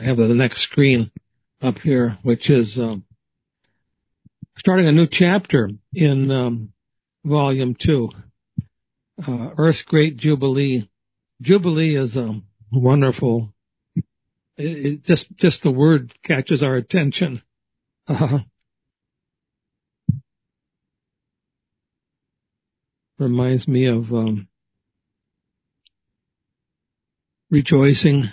I have the next screen up here, which is starting a new chapter in Volume 2, Earth's Great Jubilee. Jubilee is wonderful. Just the word catches our attention. Reminds me of rejoicing,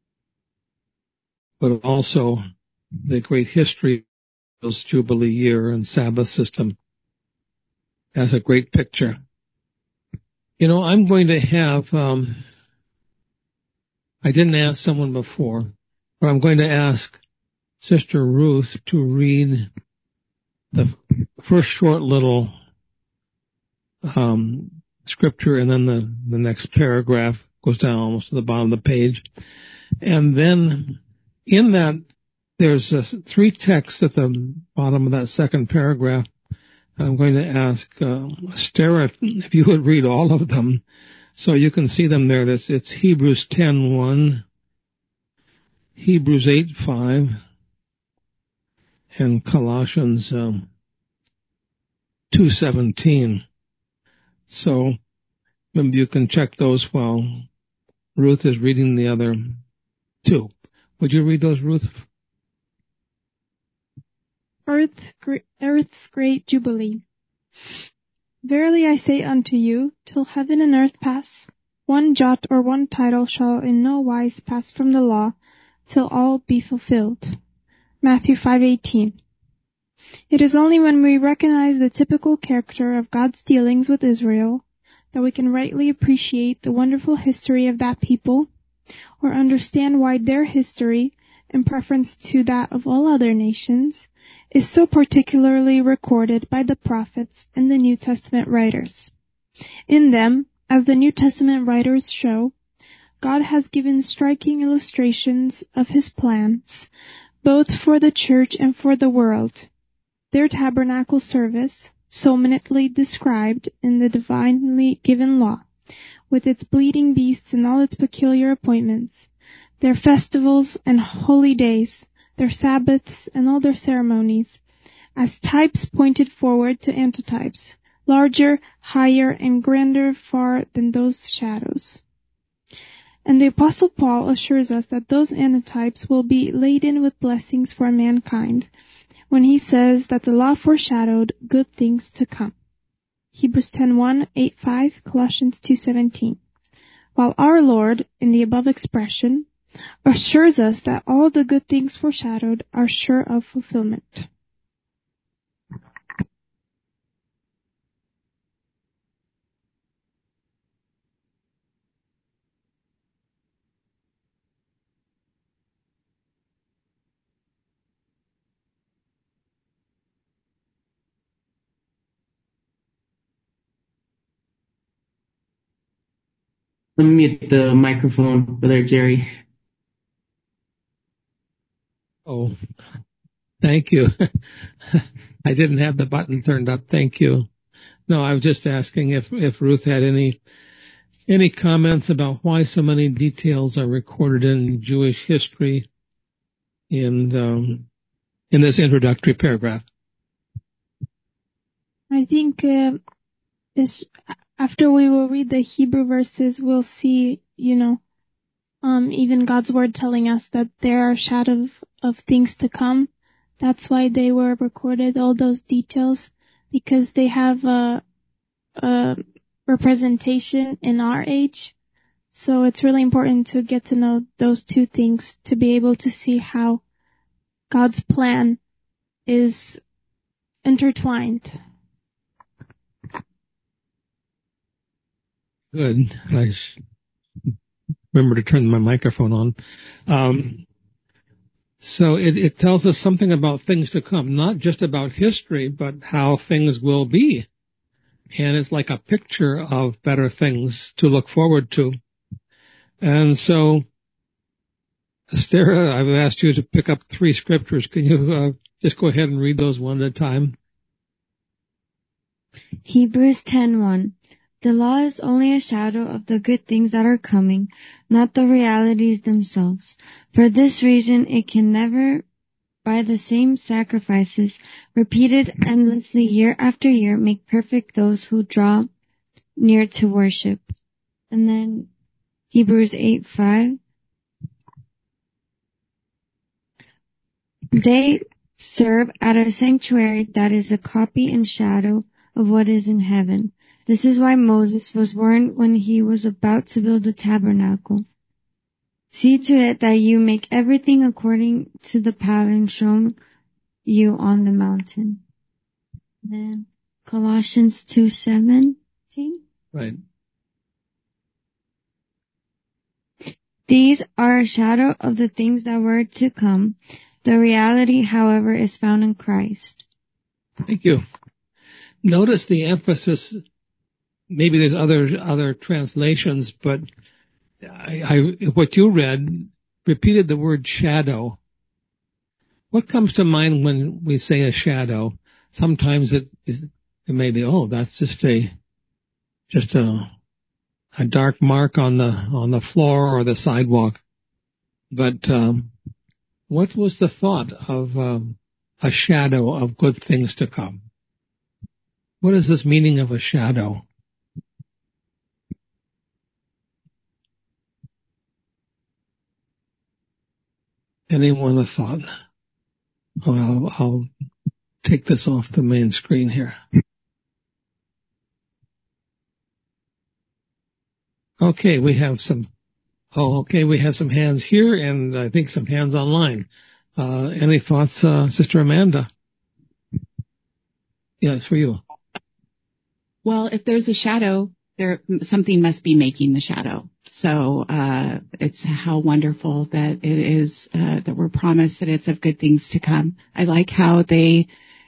but also the great history of Jubilee year and Sabbath system as a great picture. You know, I'm going to have, I didn't ask someone before, but I'm going to ask Sister Ruth to read the first short little scripture, and then the next paragraph goes down almost to the bottom of the page. And then in that, there's 3 texts at the bottom of that second paragraph. I'm going to ask Stara if you would read all of them so you can see them there. It's Hebrews 10:1, Hebrews 8:5, and Colossians 2:17. So maybe you can check those while Ruth is reading the other 2. Would you read those, Ruth? Earth's Great Jubilee. Verily I say unto you, till heaven and earth pass, one jot or one tittle shall in no wise pass from the law, till all be fulfilled. Matthew 5:18. It is only when we recognize the typical character of God's dealings with Israel that we can rightly appreciate the wonderful history of that people, or understand why their history, in preference to that of all other nations, is so particularly recorded by the prophets and the New Testament writers. In them, as the New Testament writers show, God has given striking illustrations of His plans, both for the church and for the world. Their tabernacle service, so minutely described in the divinely given law, with its bleeding beasts and all its peculiar appointments, their festivals and holy days, their Sabbaths and all their ceremonies, as types pointed forward to antitypes, larger, higher, and grander far than those shadows. And the Apostle Paul assures us that those antitypes will be laden with blessings for mankind, when he says that the law foreshadowed good things to come. Hebrews 10:1, 8:5, Colossians 2:17. While our Lord, in the above expression, assures us that all the good things foreshadowed are sure of fulfillment. Let me mute the microphone, Brother Jerry. Oh, thank you. I didn't have the button turned up. Thank you. No, I was just asking if Ruth had any comments about why so many details are recorded in Jewish history in this introductory paragraph. I think after we will read the Hebrew verses, we'll see, even God's word telling us that there are shadows of things to come. That's why they were recorded, all those details, because they have a representation in our age. So it's really important to get to know those 2 things to be able to see how God's plan is intertwined. Good. I remember to turn my microphone on. So it tells us something about things to come, not just about history, but how things will be. And it's like a picture of better things to look forward to. And so, Stara, I've asked you to pick up 3 scriptures. Can you just go ahead and read those one at a time? Hebrews 10:1. The law is only a shadow of the good things that are coming, not the realities themselves. For this reason, it can never, by the same sacrifices, repeated endlessly year after year, make perfect those who draw near to worship. And then Hebrews 8:5. They serve at a sanctuary that is a copy and shadow of what is in heaven. This is why Moses was warned when he was about to build the tabernacle. See to it that you make everything according to the pattern shown you on the mountain. Then Colossians 2:17. Right. These are a shadow of the things that were to come. The reality, however, is found in Christ. Thank you. Notice the emphasis. Maybe there's other translations, but what you read repeated the word shadow. What comes to mind when we say a shadow? Sometimes it may be, that's just a dark mark on the floor or the sidewalk. But what was the thought of a shadow of good things to come? What is this meaning of a shadow? Anyone a thought? I'll take this off the main screen here. Okay, we have some hands here, and I think some hands online. Any thoughts, Sister Amanda? Yeah, it's for you. Well, if there's a shadow, something must be making the shadow. So it's how wonderful that it is that we're promised that it's of good things to come. I like how he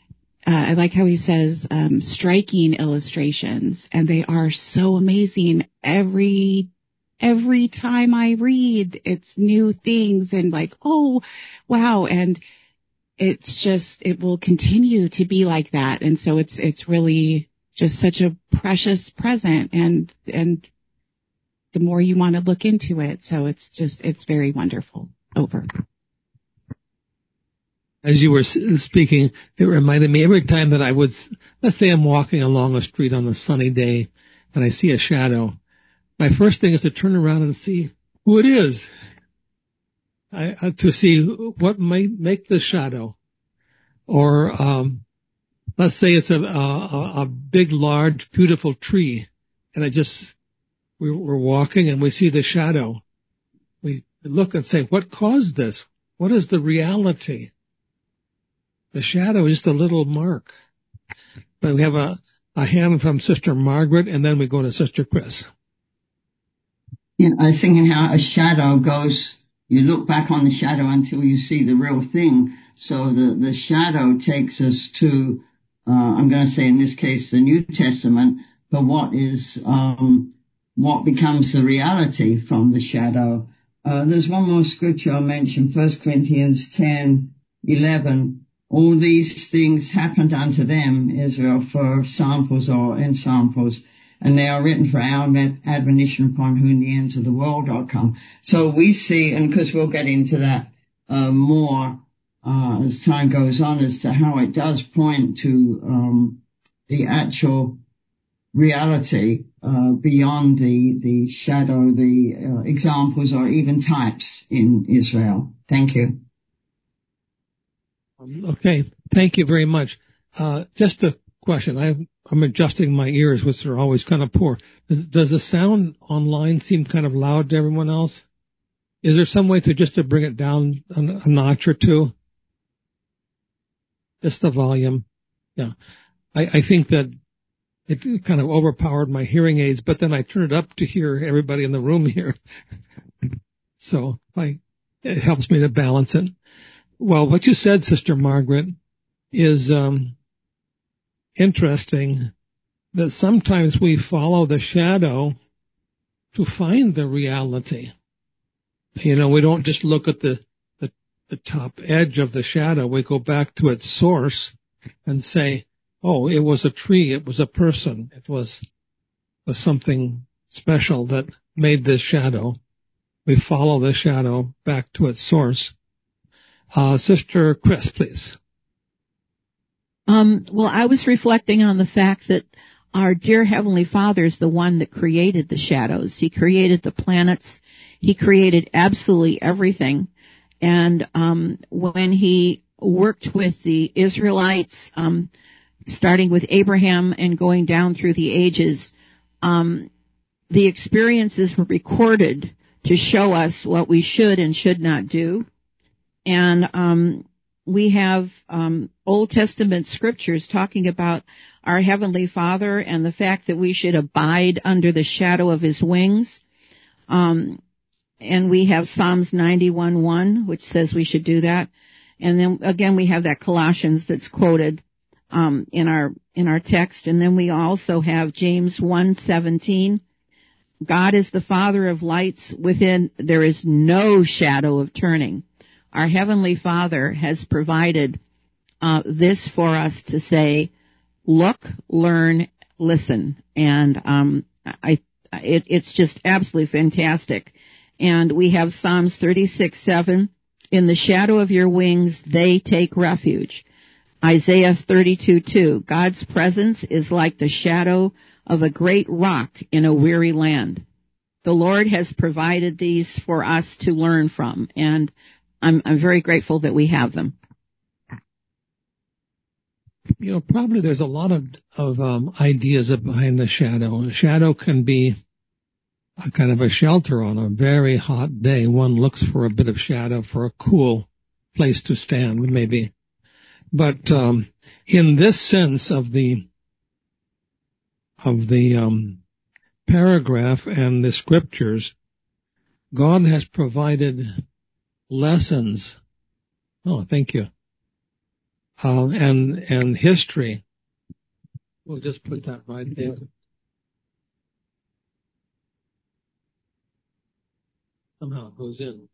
says striking illustrations, and they are so amazing. Every time I read, it's new things and like, oh, wow. And it will continue to be like that. And so it's really just such a precious present, and the more you want to look into it. So it's very wonderful. Over. As you were speaking, it reminded me every time that let's say I'm walking along a street on a sunny day and I see a shadow, my first thing is to turn around and see who it is, to see what might make the shadow. Or let's say it's a big, large, beautiful tree, and we're walking and we see the shadow. We look and say, what caused this? What is the reality? The shadow is just a little mark. But we have a hand from Sister Margaret, and then we go to Sister Chris. Yeah, I was thinking how a shadow goes, you look back on the shadow until you see the real thing. So the shadow takes us to, I'm going to say in this case, the New Testament, but what becomes the reality from the shadow. There's one more scripture I'll mention, 1 Corinthians 10:11. All these things happened unto them, Israel, for samples or ensamples, and they are written for our admonition upon whom the ends of the world are come. So we see, and because we'll get into that more as time goes on, as to how it does point to the actual reality beyond the shadow, the examples or even types in Israel. Thank you. Okay, thank you very much. Just a question. I'm adjusting my ears, which are always kind of poor. Does the sound online seem kind of loud to everyone else? Is there some way to bring it down a notch or two? Just the volume. Yeah. I think that it kind of overpowered my hearing aids, but then I turn it up to hear everybody in the room here. So it helps me to balance it. Well, what you said, Sister Margaret, is interesting, that sometimes we follow the shadow to find the reality. We don't just look at the top edge of the shadow. We go back to its source and say, oh, it was a tree, it was a person, it was was something special that made this shadow. We follow the shadow back to its source. Sister Chris, please. Well, I was reflecting on the fact that our dear Heavenly Father is the one that created the shadows. He created the planets. He created absolutely everything. And when He worked with the Israelites, starting with Abraham and going down through the ages, the experiences were recorded to show us what we should and should not do. And we have Old Testament scriptures talking about our Heavenly Father and the fact that we should abide under the shadow of His wings. And we have Psalms 91:1, which says we should do that. And then again, we have that Colossians that's quoted in our text. And then we also have James 1:17. God is the Father of lights. Within there is no shadow of turning. Our Heavenly Father has provided this for us to say, look, learn, listen. And it's just absolutely fantastic. And we have Psalms 36:7. In the shadow of your wings, they take refuge. Isaiah 32:2. God's presence is like the shadow of a great rock in a weary land. The Lord has provided these for us to learn from, and I'm very grateful that we have them. You know, probably there's a lot of ideas behind the shadow. A shadow can be a kind of a shelter on a very hot day. One looks for a bit of shadow for a cool place to stand, maybe. But in this sense of the paragraph and the scriptures, God has provided lessons. Oh, thank you. And history. We'll just put that right there. Somehow it goes in.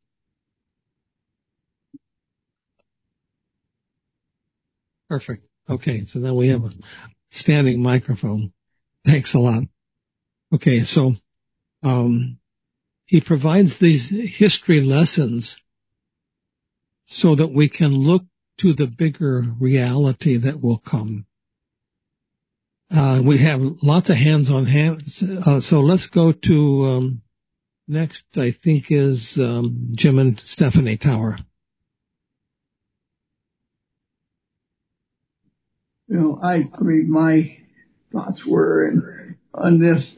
Perfect. Okay, so now we have a standing microphone. Thanks a lot. Okay, so He provides these history lessons so that we can look to the bigger reality that will come. We have lots of hands on hands, so let's go to next, I think, is Jim and Stephanie Tower. You know, my thoughts were on this.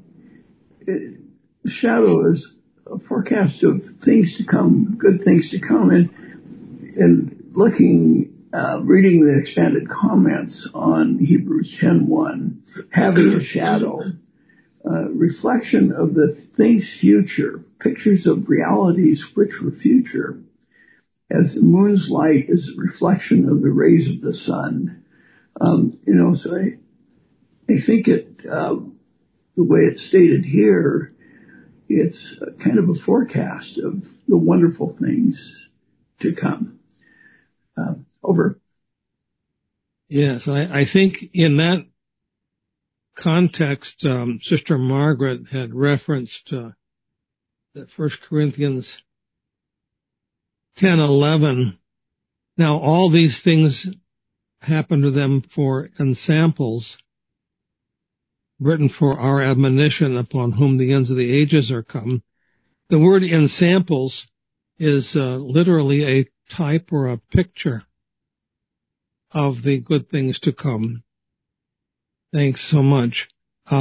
Shadow is a forecast of things to come, good things to come, and reading the expanded comments on Hebrews 10:1, having a shadow, reflection of the things future, pictures of realities which were future, as the moon's light is a reflection of the rays of the sun. So I think the way it's stated here, it's kind of a forecast of the wonderful things to come. Over. Yes, I think in that context, Sister Margaret had referenced that 1 Corinthians 10:11. Now, all these things happen to them for ensamples, written for our admonition, upon whom the ends of the ages are come. The word ensamples is literally a type or a picture of the good things to come. Thanks so much.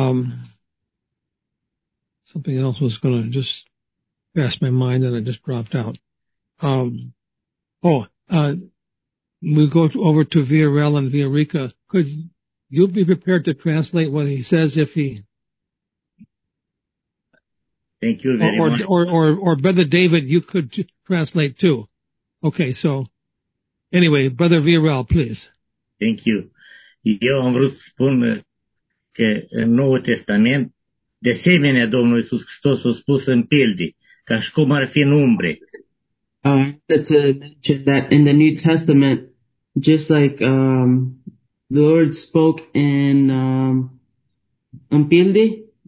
Something else was going to just pass my mind and it just dropped out. We go over to Villarreal and Villarica. Could you be prepared to translate what he says if he... Thank you very much. Or Brother David, you could translate too. Okay, so anyway, Brother Villarreal, please. Thank you. Eu am vrut să spun că în Noul Testament, de asemenea, Domnul Iisus Hristos a spus în pilde, ca și cum ar fi în umbre. I wanted to mention that in the New Testament, just like the Lord spoke in pilde,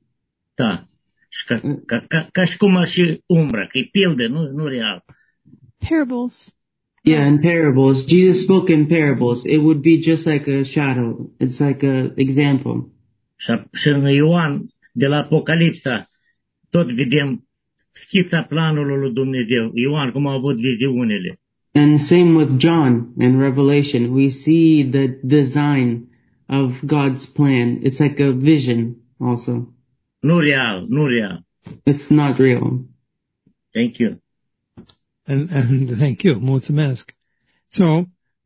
Da. Și ca și cum și umbra, că e pildă, nu real. Parables. Yeah, in parables. Jesus spoke in parables. It would be just like a shadow. It's like a example. Și în Ioan, de la Apocalipsa, tot vedem schița planului lui Dumnezeu. Ioan, cum a avut viziunile. And same with John in Revelation. We see the design of God's plan. It's like a vision also. Nu real. It's not real. Thank you. And thank you. Mulțumesc. So,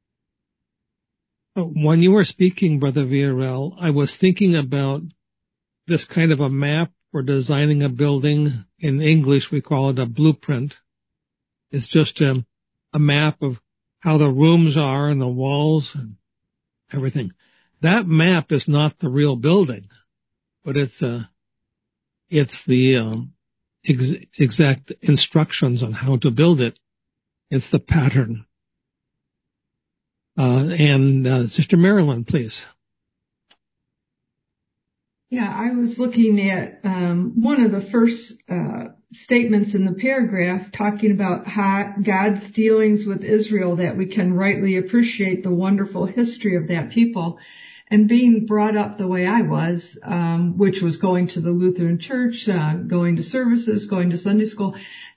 when you were speaking, Brother Villarreal, I was thinking about this kind of a map for designing a building. In English, we call it a blueprint. It's just a map of how the rooms are and the walls and everything. That map is not the real building, but it's the exact instructions on how to build it. It's the pattern. And Sister Marilyn, please. Yeah, I was looking at one of the first statements in the paragraph talking about how God's dealings with Israel, that we can rightly appreciate the wonderful history of that people. And being brought up the way I was, which was going to the Lutheran Church, going to services, going to Sunday school,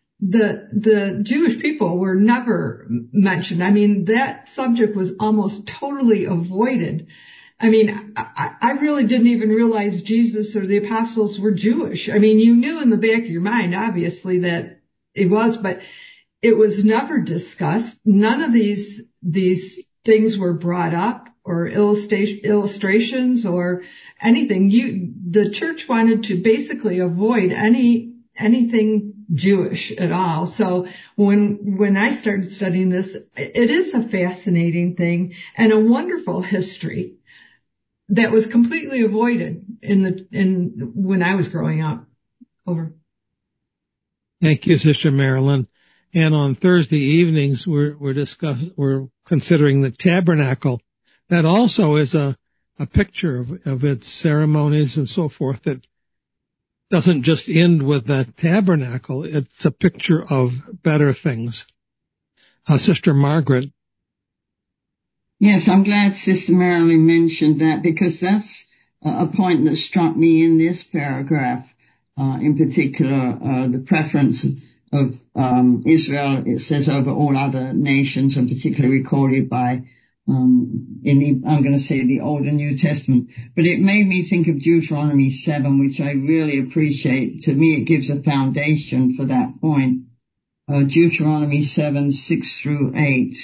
the Jewish people were never mentioned. I mean, that subject was almost totally avoided. I mean, I really didn't even realize Jesus or the apostles were Jewish. I mean, you knew in the back of your mind, obviously, that it was, but it was never discussed. None of these things were brought up, or illustrations or anything. The church wanted to basically avoid anything Jewish at all. So when I started studying this, it is a fascinating thing and a wonderful history that was completely avoided when I was growing up. Over. Thank you, Sister Marilyn. And on Thursday evenings, we're considering the tabernacle. That also is a picture of its ceremonies and so forth that doesn't just end with that tabernacle. It's a picture of better things. Sister Margaret. Yes, I'm glad Sister Marilyn mentioned that, because that's a point that struck me in this paragraph, in particular, the preference of Israel, it says, over all other nations, and particularly recorded by I'm going to say the Old and New Testament, but it made me think of Deuteronomy 7, which I really appreciate. To me, it gives a foundation for that point. Deuteronomy 7, 6 through 8,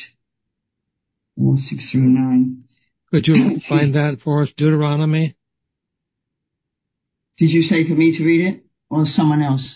or 6 through 9. Could you find that for us, Deuteronomy? Did you say for me to read it, or someone else?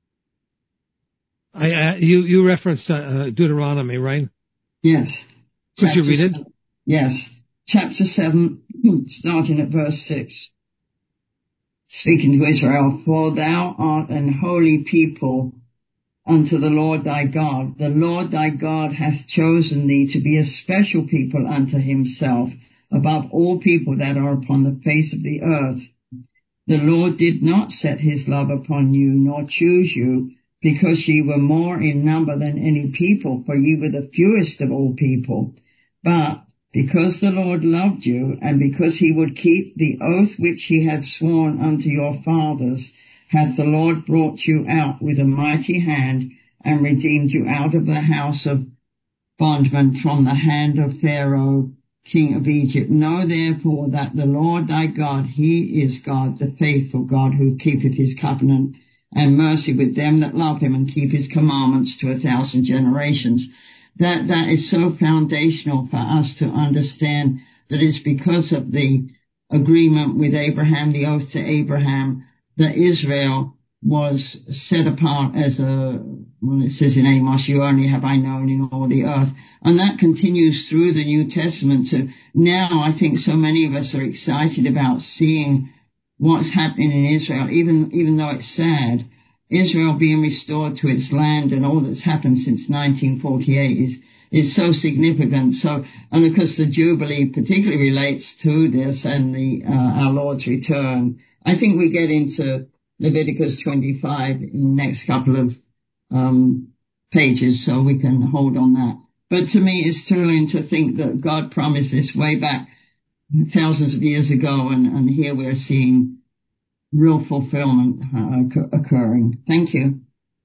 You referenced Deuteronomy, right? Yes. Could you read it? Yes. Chapter 7, starting at verse 6. Speaking to Israel, for thou art an holy people unto the Lord thy God. The Lord thy God hath chosen thee to be a special people unto himself, above all people that are upon the face of the earth. The Lord did not set his love upon you, nor choose you, because ye were more in number than any people, for ye were the fewest of all people. But because the Lord loved you, and because he would keep the oath which he had sworn unto your fathers, hath the Lord brought you out with a mighty hand, and redeemed you out of the house of bondmen, from the hand of Pharaoh, king of Egypt. Know therefore that the Lord thy God, he is God, the faithful God, who keepeth his covenant and mercy with them that love him, and keep his commandments to 1,000 generations. That is so foundational for us to understand that it's because of the agreement with Abraham, the oath to Abraham, that Israel was set apart as it says in Amos, you only have I known in all the earth. And that continues through the New Testament. So now I think so many of us are excited about seeing what's happening in Israel, even though it's sad. Israel being restored to its land and all that's happened since 1948 is so significant. So, and of course the Jubilee particularly relates to this and our Lord's return. I think we get into Leviticus 25 in the next couple of pages, so we can hold on that. But to me, it's thrilling to think that God promised this way back thousands of years ago, and here we're seeing real fulfillment occurring. Thank you.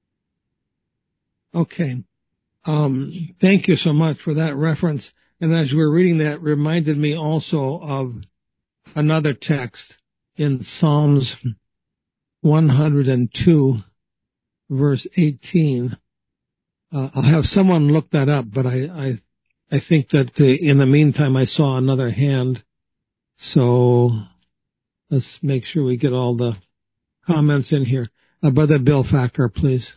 Okay. Thank you so much for that reference. And as you were reading that, reminded me also of another text in Psalms 102, verse 18. I'll have someone look that up, but I think that in the meantime I saw another hand. So let's make sure we get all the comments in here. Brother Bill Facker, please.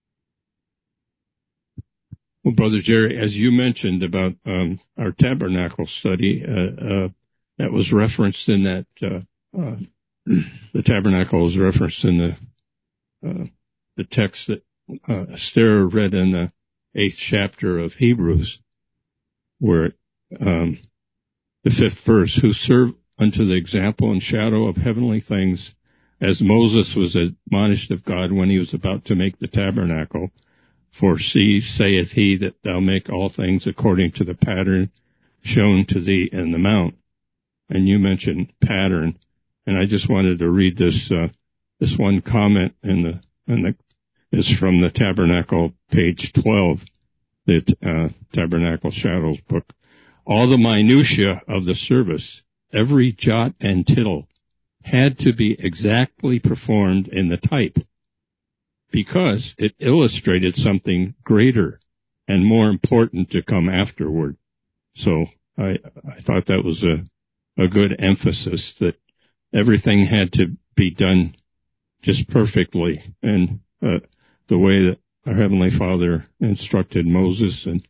Well, Brother Jerry, as you mentioned about our tabernacle study, that was referenced in that the tabernacle was referenced in the text that Esther read in the 8th chapter of Hebrews, where the 5th verse, who serve unto the example and shadow of heavenly things, as Moses was admonished of God when he was about to make the tabernacle. For see, saith he, that thou make all things according to the pattern shown to thee in the mount. And you mentioned pattern, and I just wanted to read this one comment it's from the Tabernacle, page 12, the Tabernacle Shadows book. All the minutiae of the service, every jot and tittle, had to be exactly performed in the type, because it illustrated something greater and more important to come afterward. So I thought that was a good emphasis, that everything had to be done just perfectly, and the way that our Heavenly Father instructed Moses and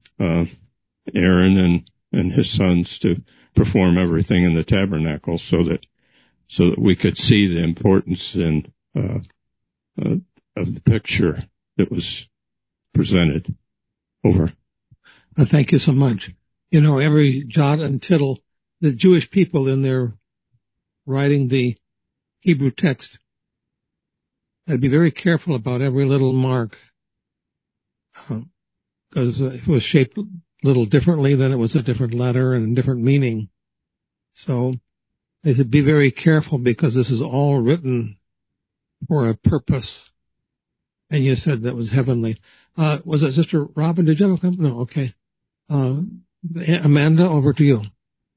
Aaron and his sons to perform everything in the tabernacle, so that we could see the importance and of the picture that was presented. Over. Thank you so much. You know, every jot and tittle, the Jewish people in their writing the Hebrew text had to be very careful about every little mark, because if it was shaped a little differently, then it was a different letter and a different meaning. So they said, be very careful, because this is all written for a purpose. And you said that was heavenly. Was it Sister Robin? Did you have a comment? No, okay. Amanda, over to you.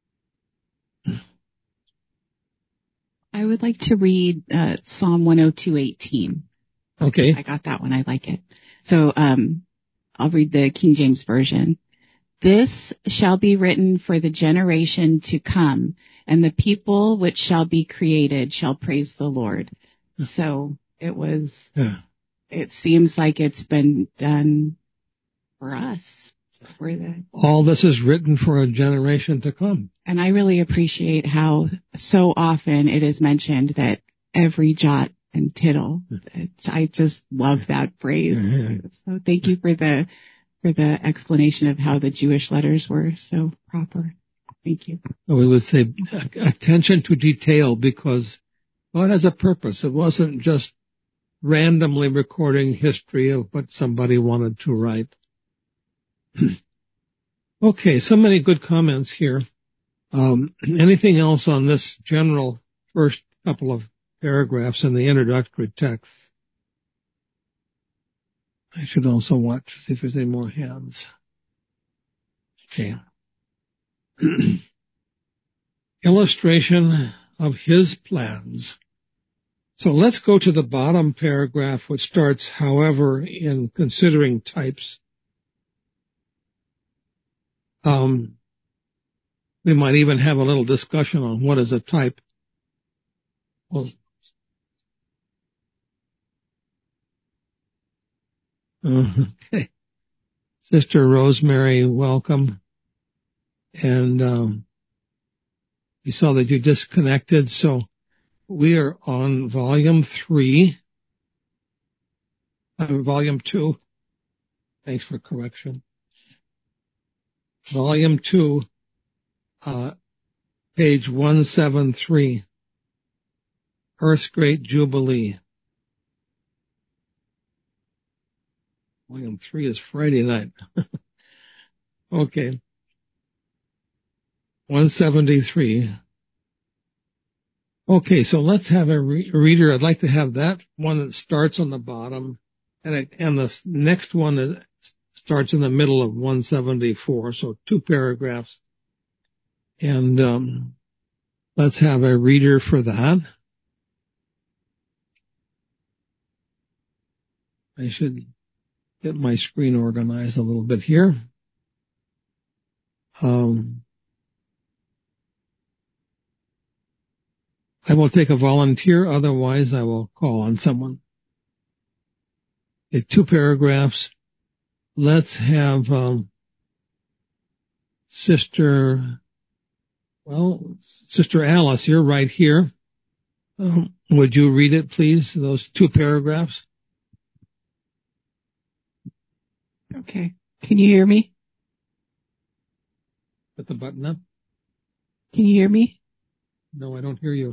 I would like to read Psalm 102:18. Okay. I got that one. I like it. So I'll read the King James Version. This shall be written for the generation to come, and the people which shall be created shall praise the Lord. So it was... Yeah. It seems like it's been done for us. All this is written for a generation to come. And I really appreciate how so often it is mentioned that every jot and tittle. I just love that phrase. So thank you for the explanation of how the Jewish letters were so proper. Thank you. We would say attention to detail, because God has a purpose. It wasn't just randomly recording history of what somebody wanted to write. Okay, so many good comments here. Anything else on this general first couple of paragraphs in the introductory text? I should also watch to see if there's any more hands. Okay. Illustration of his plans. So let's go to the bottom paragraph, which starts, however, in considering types. We might even have a little discussion on what is a type. Well, okay. Sister Rosemary, welcome. And you saw that you disconnected, so we are on volume 3. Volume 2. Thanks for correction. Volume 2, page 173. Earth's Great Jubilee. Volume 3 is Friday night. Okay. 173. Okay, so let's have a reader. I'd like to have that one that starts on the bottom, and the next one that starts in the middle of 174, so 2 paragraphs. And let's have a reader for that. I should get my screen organized a little bit here. I will take a volunteer, otherwise I will call on someone. Okay, 2 paragraphs. Let's have Sister Alice, you're right here. Would you read it, please, those 2 paragraphs? Okay. Can you hear me? Put the button up. Can you hear me? No, I don't hear you.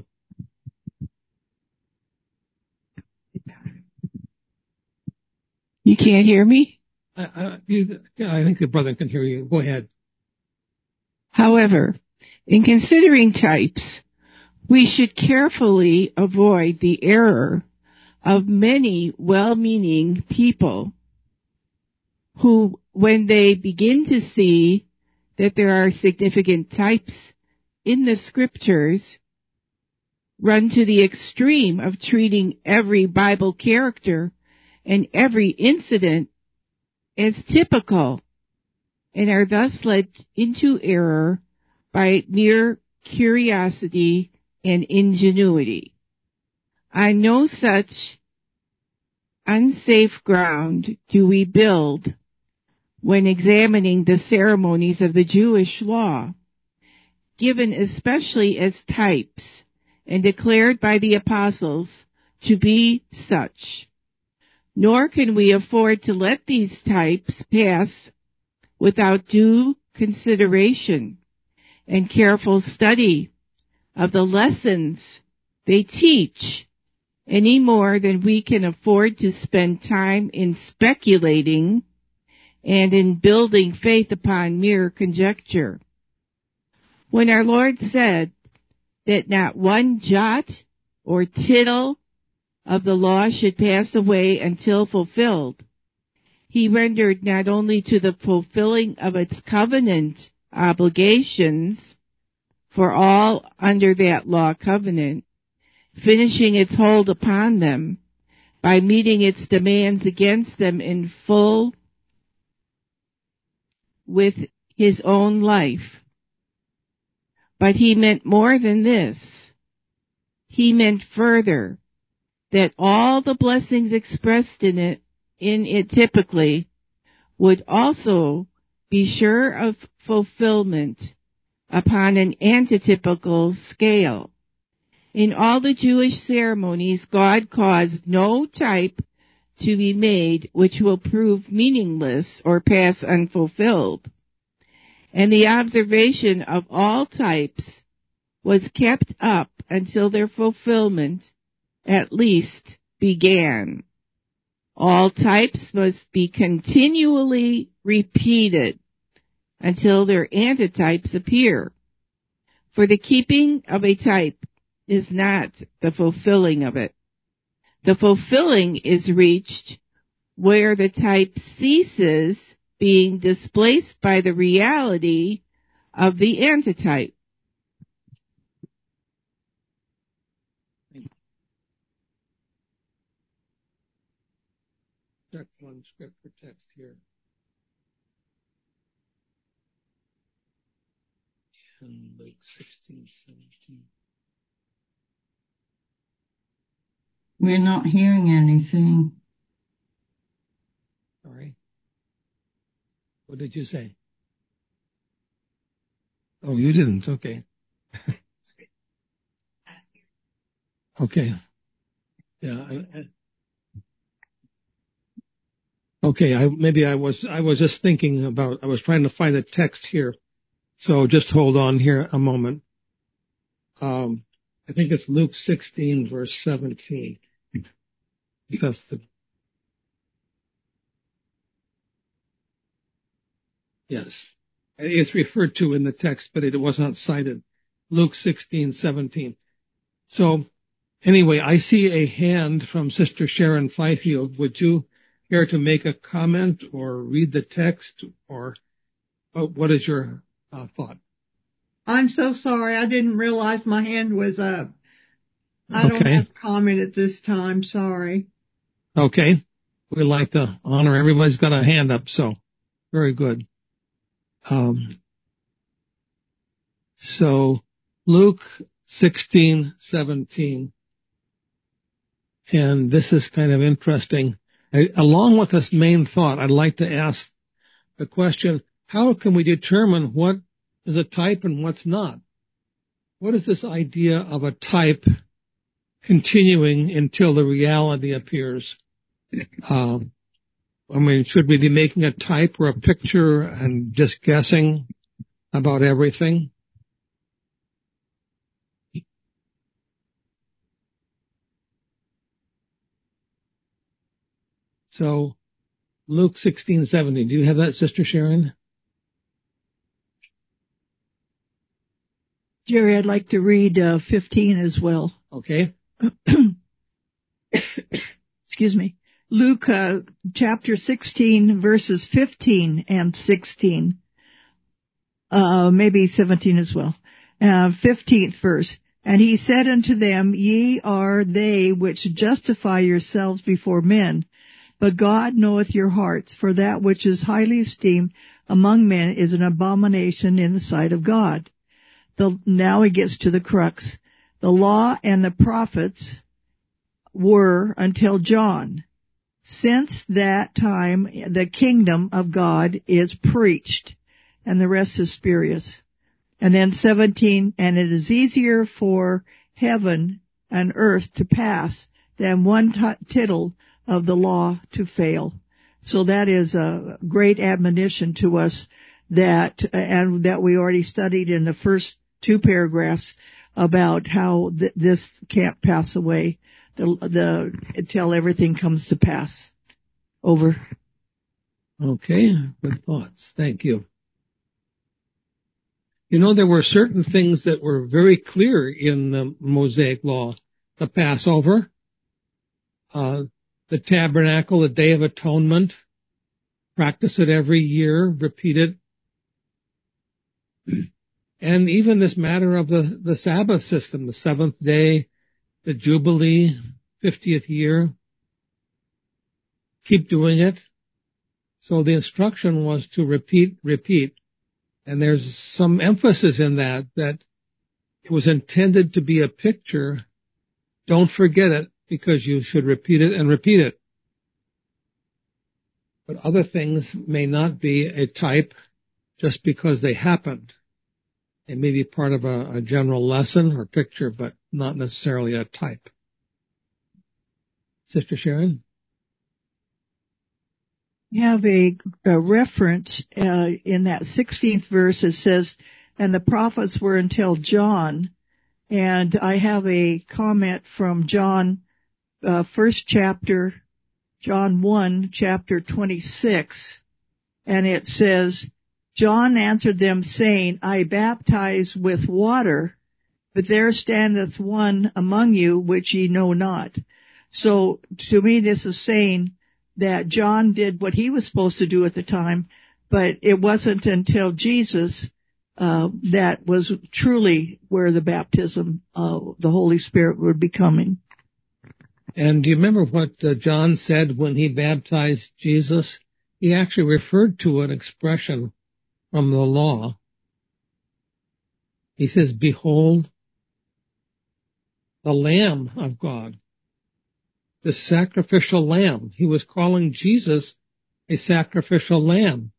You can't hear me? I think the brother can hear you. Go ahead. However, in considering types, we should carefully avoid the error of many well-meaning people who, when they begin to see that there are significant types in the scriptures, run to the extreme of treating every Bible character and every incident as typical, and are thus led into error by mere curiosity and ingenuity. On no such unsafe ground do we build when examining the ceremonies of the Jewish law, given especially as types and declared by the apostles to be such. Nor can we afford to let these types pass without due consideration and careful study of the lessons they teach, any more than we can afford to spend time in speculating and in building faith upon mere conjecture. When our Lord said that not one jot or tittle of the law should pass away until fulfilled, he rendered not only to the fulfilling of its covenant obligations for all under that law covenant, finishing its hold upon them by meeting its demands against them in full with his own life. But he meant more than this. He meant further that all the blessings expressed in it typically would also be sure of fulfillment upon an antitypical scale. In all the Jewish ceremonies, God caused no type to be made which will prove meaningless or pass unfulfilled. And the observation of all types was kept up until their fulfillment at least began. All types must be continually repeated until their antitypes appear. For the keeping of a type is not the fulfilling of it. The fulfilling is reached where the type ceases being displaced by the reality of the antitype. Check one scripture text here. In Luke 16:17. We're not hearing anything. Sorry. What did you say? Oh, you didn't. Okay. Okay. Yeah. Okay. I was just thinking about, I was trying to find a text here. So just hold on here a moment. I think it's Luke 16, verse 17. That's the... Yes. It's referred to in the text, but it was not cited. Luke 16:17. So, anyway, I see a hand from Sister Sharon Fifield. Would you care to make a comment or read the text, or what is your thought? I'm so sorry. I didn't realize my hand was up. I don't have a comment at this time. Sorry. Okay. We like to honor everybody's got a hand up, so very good. So Luke 16:17, and this is kind of interesting. Along with this main thought, I'd like to ask the question, how can we determine what is a type and what's not? What is this idea of a type continuing until the reality appears? Should we be making a type or a picture and just guessing about everything? So, Luke 16:70. Do you have that, Sister Sharon? Jerry, I'd like to read 15 as well. Okay. Excuse me. Luke chapter 16, verses 15 and 16. Maybe 17 as well. 15th verse. And he said unto them, Ye are they which justify yourselves before men, but God knoweth your hearts, for that which is highly esteemed among men is an abomination in the sight of God. Now he gets to the crux. The law and the prophets were until John. Since that time, the kingdom of God is preached, and the rest is spurious. And then 17, and it is easier for heaven and earth to pass than one tittle of the law to fail. So that is a great admonition to us that we already studied in the first two paragraphs about how this can't pass away until everything comes to pass. Over. Okay, good thoughts. Thank you. You know, there were certain things that were very clear in the Mosaic Law. The Passover, the Tabernacle, the Day of Atonement, practice it every year, repeat it. And even this matter of the Sabbath system, the seventh day, the Jubilee, 50th year. Keep doing it. So the instruction was to repeat. And there's some emphasis in that it was intended to be a picture. Don't forget it, because you should repeat it and repeat it. But other things may not be a type just because they happened. They may be part of a general lesson or picture, but not necessarily a type. Sister Sharon? We have a reference in that 16th verse. It says, and the prophets were until John. And I have a comment from John, first chapter, John 1, chapter 26. And it says, John answered them, saying, I baptize with water, but there standeth one among you which ye know not. So to me, this is saying that John did what he was supposed to do at the time, but it wasn't until Jesus that was truly where the baptism of the Holy Spirit would be coming. And do you remember what John said when he baptized Jesus? He actually referred to an expression from the law. He says, Behold, the Lamb of God. The sacrificial lamb. He was calling Jesus a sacrificial lamb.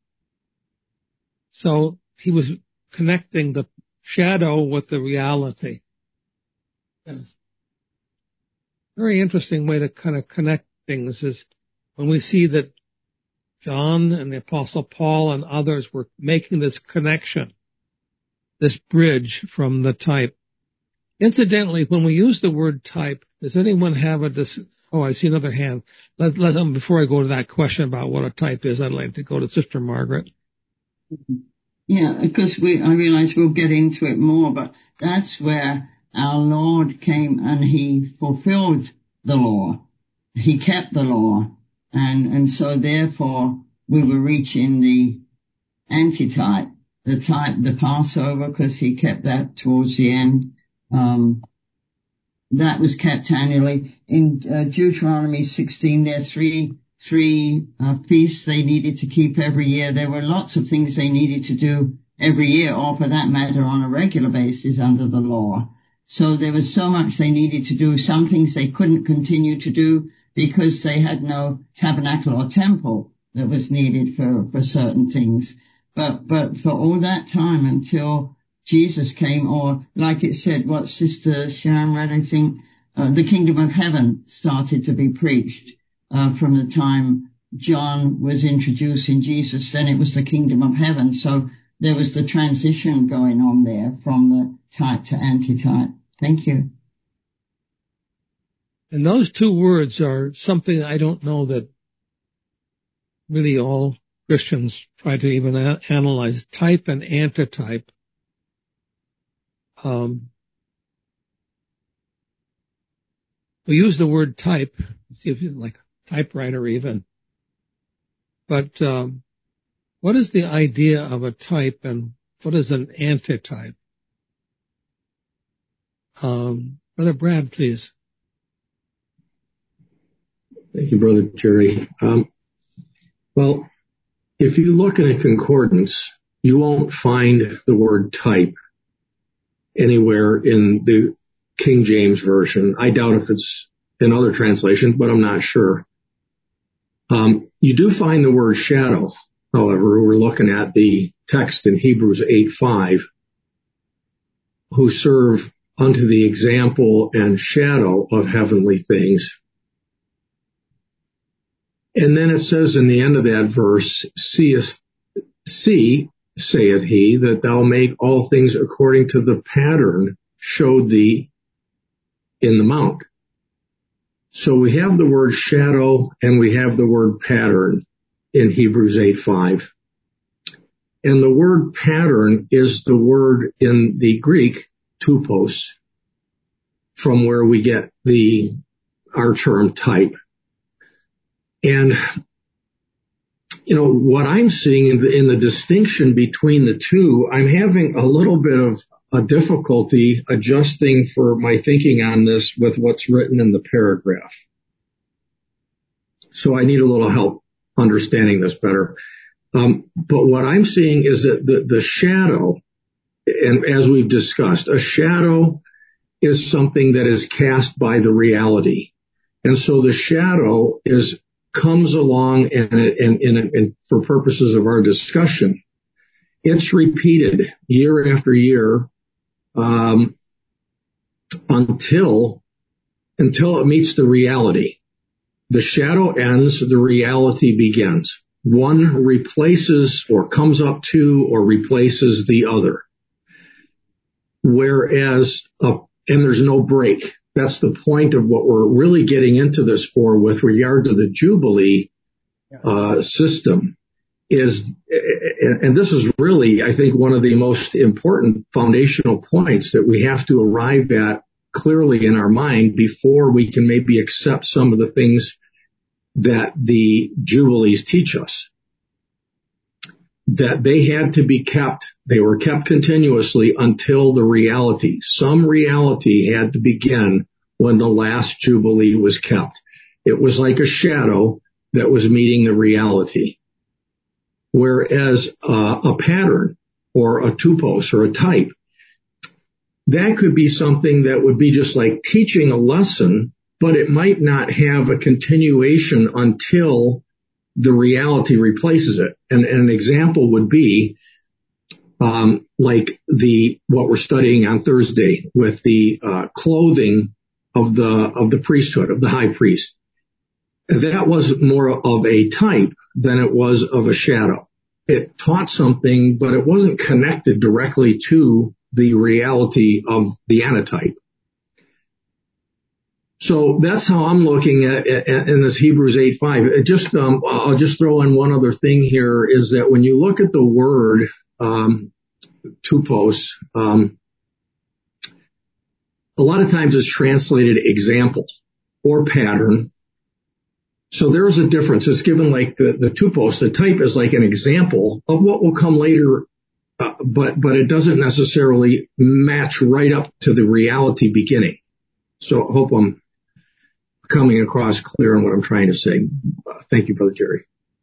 So he was connecting the shadow with the reality. Yes. Very interesting way to kind of connect things is when we see that John and the Apostle Paul and others were making this connection, this bridge from the type Incidentally, when we use the word type, does anyone have I see another hand. Before I go to that question about what a type is, I'd like to go to Sister Margaret. Yeah, because I realize we'll get into it more, but that's where our Lord came and he fulfilled the law. He kept the law. And so therefore we were reaching the antitype, the Passover, because he kept that towards the end. That was kept annually. In Deuteronomy 16, there are three feasts they needed to keep every year. There were lots of things they needed to do every year, or for that matter on a regular basis under the law. So there was so much they needed to do. Some things they couldn't continue to do because they had no tabernacle or temple that was needed for certain things. But for all that time until Jesus came, or like it said, what Sister Sharon read, I think, the kingdom of heaven started to be preached from the time John was introducing Jesus. Then it was the kingdom of heaven. So there was the transition going on there from the type to antitype. Thank you. And those two words are something I don't know that really all Christians try to even analyze. Type and antitype. We use the word type, see if it's like a typewriter even. But what is the idea of a type and what is an antitype? Brother Brad, please. Thank you, Brother Jerry. Well, if you look at a concordance, you won't find the word type anywhere in the King James Version. I doubt if it's in other translations, but I'm not sure. You do find the word shadow. However, we're looking at the text in Hebrews 8:5, who serve unto the example and shadow of heavenly things. And then it says in the end of that verse, see, saith he, that thou make all things according to the pattern showed thee in the mount. So we have the word shadow and we have the word pattern in Hebrews 8:5. And the word pattern is the word in the Greek, tupos, from where we get our term type. And, what I'm seeing in the distinction between the two, I'm having a little bit of a difficulty adjusting for my thinking on this with what's written in the paragraph. So I need a little help understanding this better. But what I'm seeing is that the shadow, and as we've discussed, a shadow is something that is cast by the reality. And so the shadow comes along and for purposes of our discussion, it's repeated year after year until it meets the reality. The shadow ends, the reality begins. One replaces or comes up to or replaces the other. Whereas, and there's no break. That's the point of what we're really getting into this for with regard to the Jubilee system is, and this is really, I think, one of the most important foundational points that we have to arrive at clearly in our mind before we can maybe accept some of the things that the Jubilees teach us. That they had to be kept, they were kept continuously until the reality. Some reality had to begin when the last Jubilee was kept. It was like a shadow that was meeting the reality. Whereas a pattern or a tupos or a type, that could be something that would be just like teaching a lesson, but it might not have a continuation until the reality replaces it. And an example would be like what we're studying on Thursday with the clothing of the priesthood, of the high priest. That was more of a type than it was of a shadow. It taught something, but it wasn't connected directly to the reality of the antitype So that's how I'm looking at in this Hebrews 8:5. I'll just throw in one other thing here is that when you look at the word tupos, a lot of times it's translated example or pattern. So there's a difference. It's given like the tupos, the type is like an example of what will come later, but it doesn't necessarily match right up to the reality beginning. So I hope I'm coming across clear on what I'm trying to say. Thank you, Brother Jerry.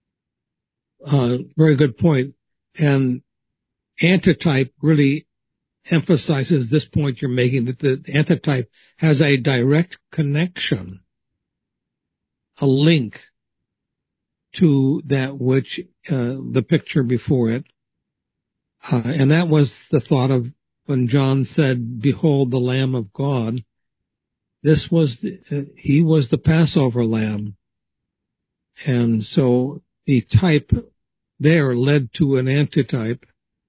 Very good point. And antitype really emphasizes this point you're making, that the antitype has a direct connection, a link to that which the picture before it. And that was the thought of when John said, "Behold the Lamb of God." This was he was the Passover lamb. And so the type there led to an antitype.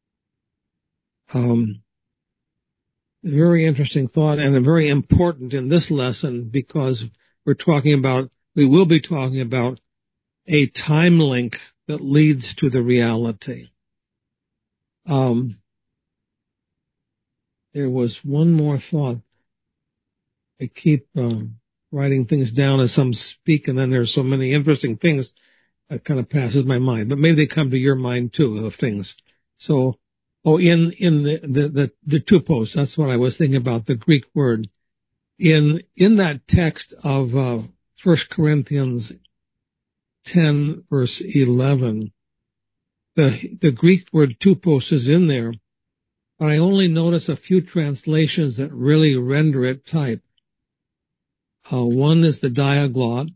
Very interesting thought, and very important in this lesson because we will be talking about a time link that leads to the reality. There was one more thought. I keep writing things down as some speak, and then there's so many interesting things that kind of passes my mind. But maybe they come to your mind too of things. So, in the tupos, that's what I was thinking about, the Greek word. In that text of 1 Corinthians 10 verse 11, the Greek word tupos is in there, but I only notice a few translations that really render it type. One is the Diaglott,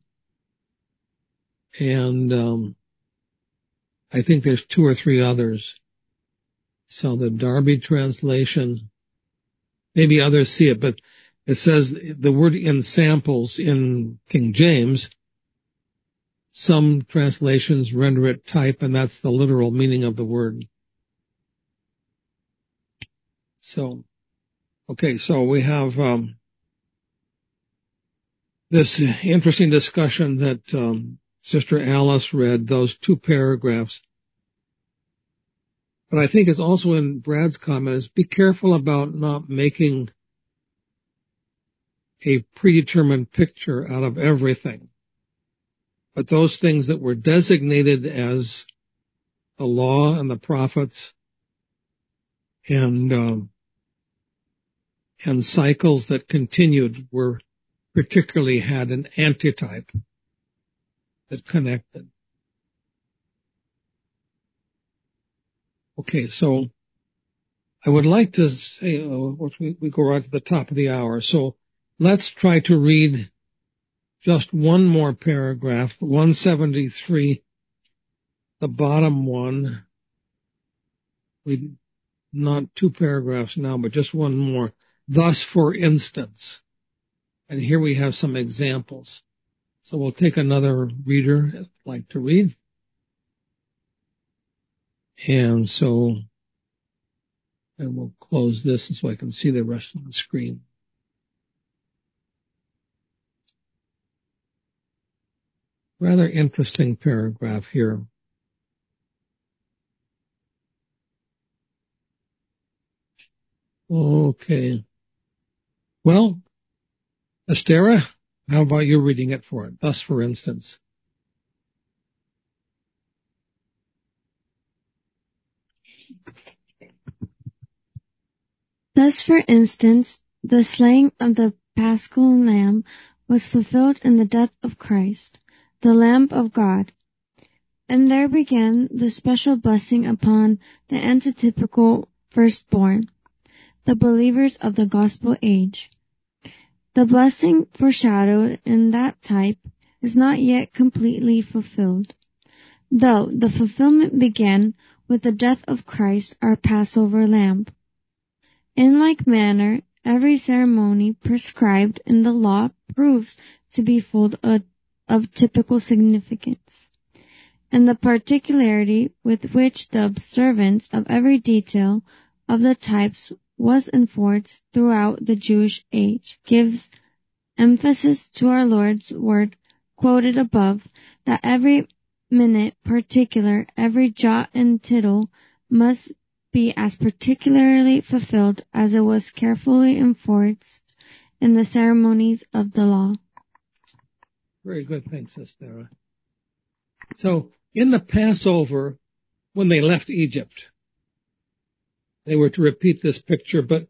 and I think there's 2 or 3 others. So the Darby translation, maybe others see it, but it says the word in samples in King James. Some translations render it type, and that's the literal meaning of the word. So, okay, so we have this interesting discussion that Sister Alice read, those 2 paragraphs. But I think it's also in Brad's comment is be careful about not making a predetermined picture out of everything. But those things that were designated as the law and the prophets and cycles that continued were particularly had an antitype that connected. Okay, so I would like to say, we go right to the top of the hour, so let's try to read just one more paragraph, 173, the bottom one. Not 2 paragraphs now, but just one more. Thus, for instance, and here we have some examples. So we'll take another reader that'd like to read. And we'll close this so I can see the rest of the screen. Rather interesting paragraph here. Okay. Well, Estera, how about you reading it for it? Thus, for instance. Thus, for instance, the slaying of the Paschal Lamb was fulfilled in the death of Christ, the Lamb of God. And there began the special blessing upon the antitypical firstborn, the believers of the gospel age. The blessing foreshadowed in that type is not yet completely fulfilled, though the fulfillment began with the death of Christ, our Passover Lamb. In like manner, every ceremony prescribed in the law proves to be full of typical significance, and the particularity with which the observance of every detail of the types was enforced throughout the Jewish age gives emphasis to our Lord's word quoted above, that every minute particular, every jot and tittle must be as particularly fulfilled as it was carefully enforced in the ceremonies of the law. Very good, thanks, Esther. So, in the Passover, when they left Egypt, they were to repeat this picture, but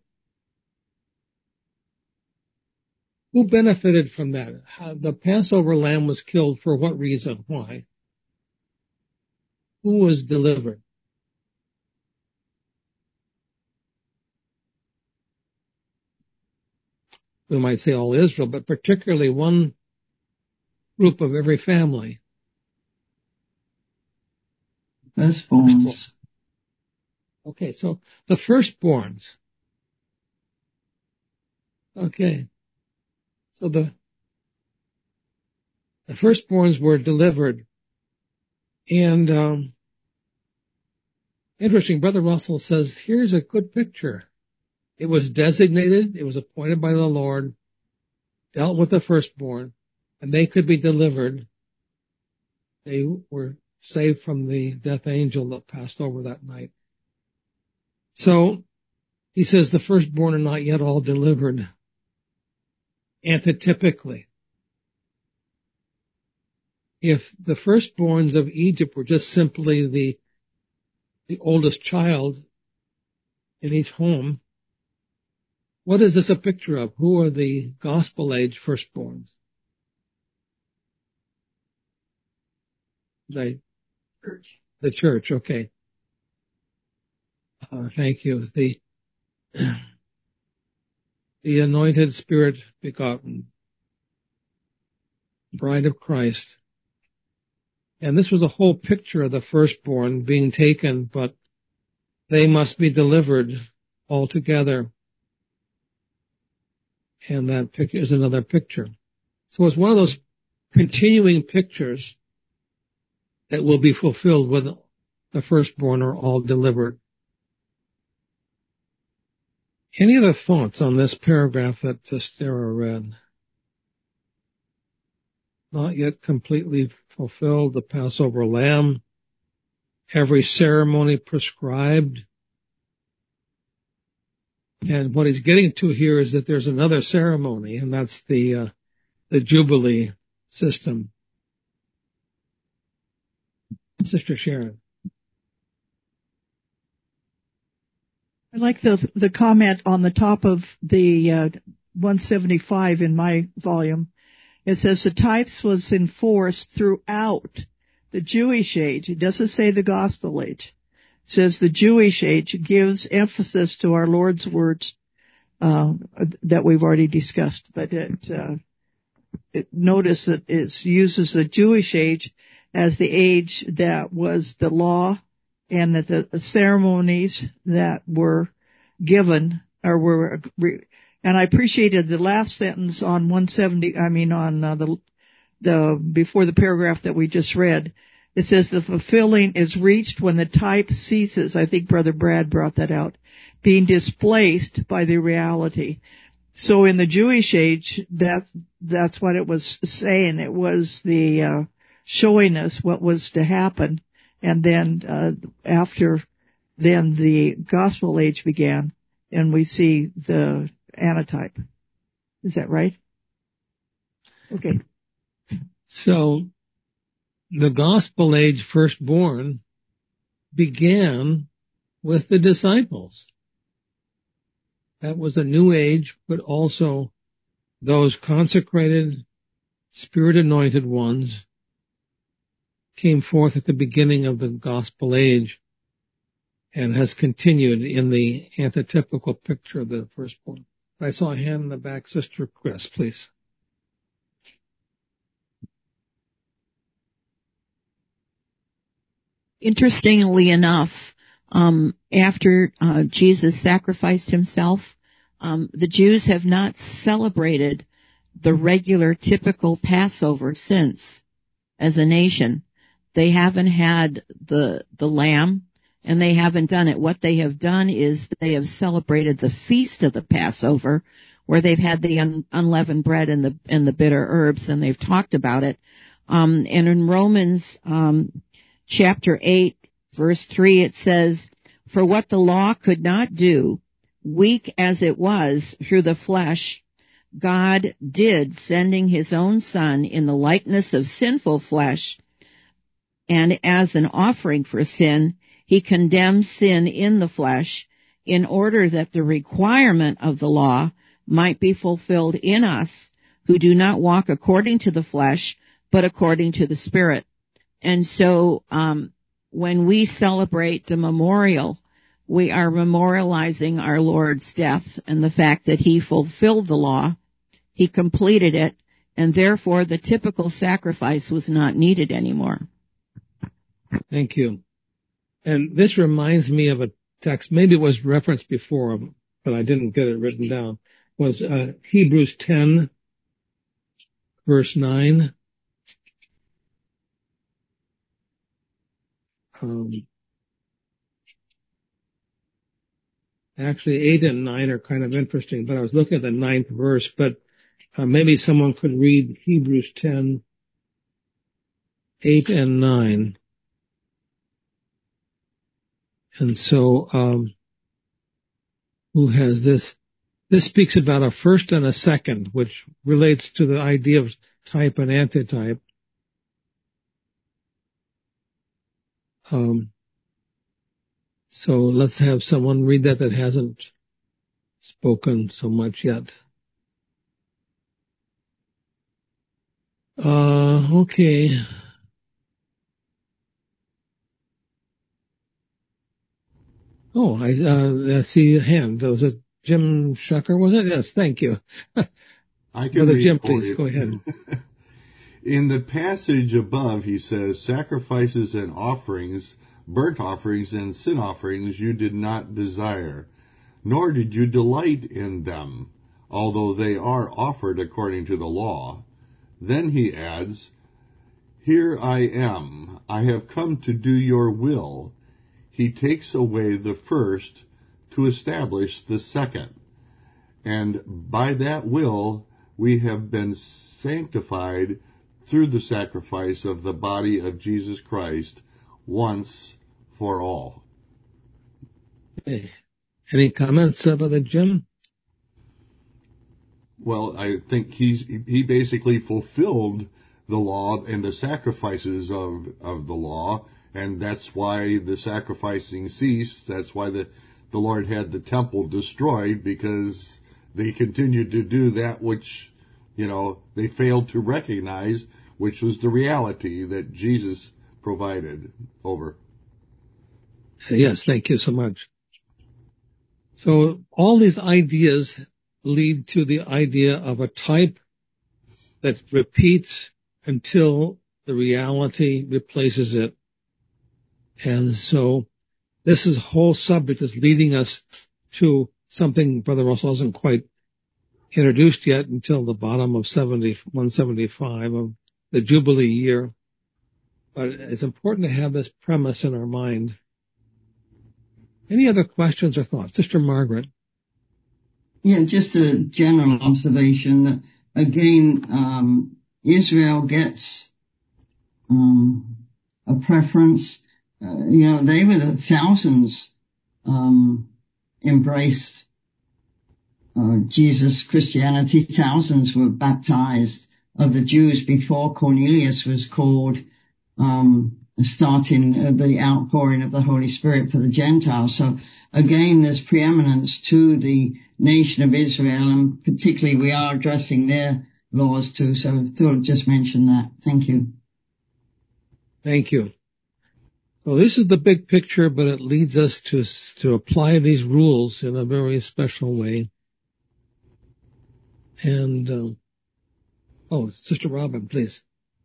who benefited from that? The Passover lamb was killed for what reason? Why? Who was delivered? We might say all Israel, but particularly one group of every family. Firstborns. Okay, so the firstborns. Okay. So the firstborns were delivered. And interesting, Brother Russell says, here's a good picture. It was designated, it was appointed by the Lord, dealt with the firstborn, and they could be delivered. They were saved from the death angel that passed over that night. So, he says the firstborn are not yet all delivered. Antitypically, if the firstborns of Egypt were just simply the oldest child in each home, what is this a picture of? Who are the gospel age firstborns? The church, okay. Thank you. The anointed, spirit begotten bride of Christ. And this was a whole picture of the firstborn being taken, but they must be delivered altogether. And that picture is another picture. So it's one of those continuing pictures that will be fulfilled when the firstborn are all delivered. Any other thoughts on this paragraph that Sarah read? Not yet completely fulfilled, the Passover lamb, every ceremony prescribed. And what he's getting to here is that there's another ceremony, and that's the Jubilee system. Sister Sharon. I like the comment on the top of the 175 in my volume. It says the types was enforced throughout the Jewish age. It doesn't say the gospel age. It says the Jewish age gives emphasis to our Lord's words that we've already discussed. But notice that it uses the Jewish age as the age that was the law, and that the ceremonies that were given or and I appreciated the last sentence on 170. I mean, on the before the paragraph that we just read. It says the fulfilling is reached when the type ceases. I think Brother Brad brought that out, being displaced by the reality. So in the Jewish age, that's what it was saying. It was the showing us what was to happen, and then after then the gospel age began, and we see the antitype. Is that right? Okay. So the gospel age firstborn began with the disciples. That was a new age, but also those consecrated, spirit-anointed ones came forth at the beginning of the gospel age and has continued in the antitypical picture of the firstborn. I saw a hand in the back. Sister Chris, please. Interestingly enough, after Jesus sacrificed himself, the Jews have not celebrated the regular, typical Passover since, as a nation. They haven't had the lamb, and they haven't done it. What they have done is they have celebrated the feast of the Passover, where they've had the unleavened bread and the bitter herbs, and they've talked about it. And in Romans chapter 8, verse 3, it says, "For what the law could not do, weak as it was through the flesh, God did, sending his own Son in the likeness of sinful flesh, and as an offering for sin, he condemned sin in the flesh, in order that the requirement of the law might be fulfilled in us, who do not walk according to the flesh, but according to the Spirit." And so, when we celebrate the memorial, we are memorializing our Lord's death and the fact that he fulfilled the law, he completed it, and therefore the typical sacrifice was not needed anymore. Thank you. And this reminds me of a text, maybe it was referenced before, but I didn't get it written down, was Hebrews 10, verse 9. Actually, 8 and 9 are kind of interesting, but I was looking at the 9th verse, but maybe someone could read Hebrews 10, 8 and 9. And so, who has this? This speaks about a first and a second, which relates to the idea of type and antitype. So let's have someone read that hasn't spoken so much yet. Okay. Oh, I see a hand. Was it Jim Shucker? Was it? Yes, thank you. I can Brother read Jim, for please you. go ahead. In the passage above, he says, "Sacrifices and offerings, burnt offerings and sin offerings you did not desire, nor did you delight in them, although they are offered according to the law." Then he adds, "Here I am, I have come to do your will." He takes away the first to establish the second. And by that will we have been sanctified through the sacrifice of the body of Jesus Christ once for all. Okay. Any comments, Brother Jim? Well, I think he basically fulfilled the law and the sacrifices of the law, and that's why the sacrificing ceased. That's why the Lord had the temple destroyed, because they continued to do that which, they failed to recognize, which was the reality that Jesus provided. Over. Yes, thank you so much. So all these ideas lead to the idea of a type that repeats until the reality replaces it. And so this whole subject is leading us to something Brother Russell hasn't quite introduced yet until the bottom of 175 of the Jubilee year. But it's important to have this premise in our mind. Any other questions or thoughts? Sister Margaret. Yeah, just a general observation that, again, Israel gets a preference. They were the thousands embraced Jesus Christianity. Thousands were baptized of the Jews before Cornelius was called, starting the outpouring of the Holy Spirit for the Gentiles. So again, there's preeminence to the nation of Israel, and particularly we are addressing their laws too. So I thought I'd just mention that. Thank you. Thank you. Well, this is the big picture, but it leads us to apply these rules in a very special way. And, Sister Robin, please.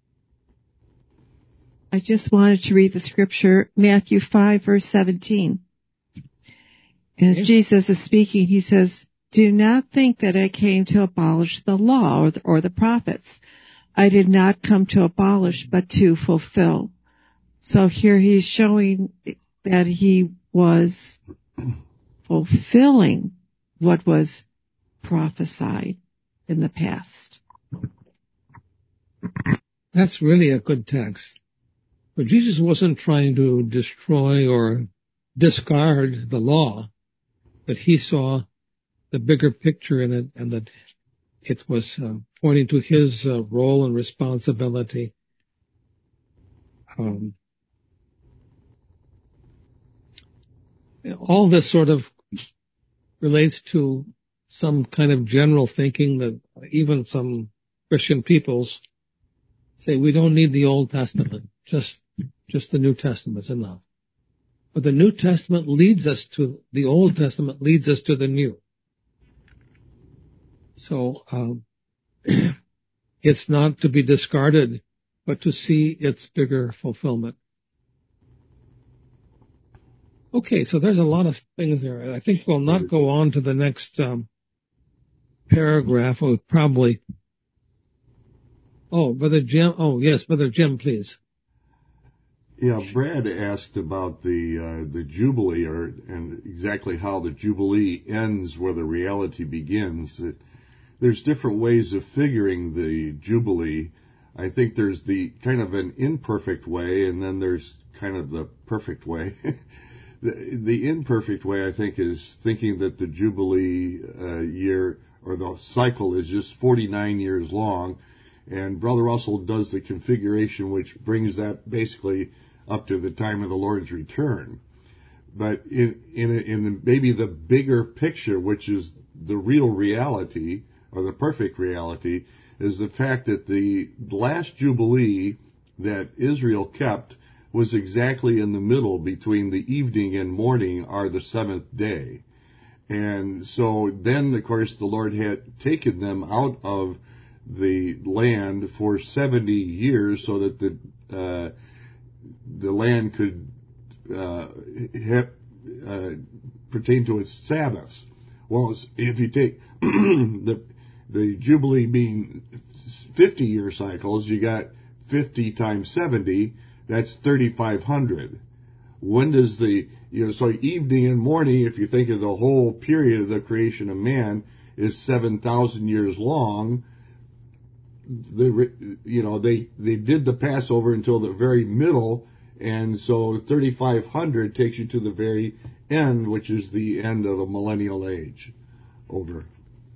I just wanted to read the scripture, Matthew 5, verse 17. As Jesus is speaking, he says, "Do not think that I came to abolish the law or the prophets. I did not come to abolish, but to fulfill." So here he's showing that he was fulfilling what was prophesied in the past. That's really a good text. But Jesus wasn't trying to destroy or discard the law, but he saw the bigger picture in it, and that it was pointing to his role and responsibility. All this sort of relates to some kind of general thinking that even some Christian peoples say we don't need the Old Testament, just the New Testament's enough. But the New Testament leads us to, the Old Testament leads us to the New. So it's not to be discarded, but to see its bigger fulfillment. Okay, so there's a lot of things there. I think we'll not go on to the next paragraph. We'll probably... Oh, Brother Jim. Oh, yes, Brother Jim, please. Yeah, Brad asked about the Jubilee, and exactly how the Jubilee ends where the reality begins. There's different ways of figuring the Jubilee. I think there's the kind of an imperfect way, and then there's kind of the perfect way. The imperfect way, I think, is thinking that the Jubilee year or the cycle is just 49 years long, and Brother Russell does the configuration which brings that basically up to the time of the Lord's return. But in maybe the bigger picture, which is the real reality, or the perfect reality, is the fact that the last Jubilee that Israel kept was exactly in the middle between the evening and morning, are the seventh day. And so then, of course, the Lord had taken them out of the land for 70 years so that the land could pertain to its Sabbaths. Well, if you take the Jubilee being 50-year cycles, you got 50 times 70, that's 3,500. When does so evening and morning, if you think of the whole period of the creation of man, is 7,000 years long. They did the Passover until the very middle, and so 3,500 takes you to the very end, which is the end of the millennial age. Over.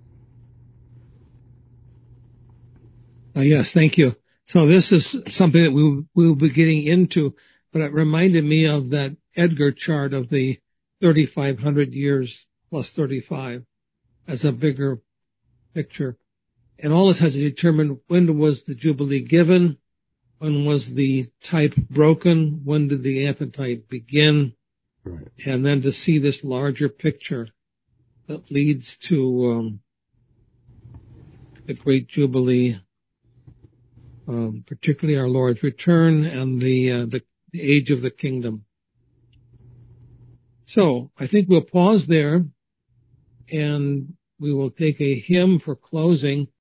Yes, thank you. So this is something that we will be getting into, but it reminded me of that Edgar chart of the 3,500 years plus 35 as a bigger picture. And all this has to determine when was the Jubilee given, when was the type broken, when did the antitype begin, right. And then to see this larger picture that leads to the Great Jubilee, particularly our Lord's return and the age of the kingdom. So I think we'll pause there, and we will take a hymn for closing.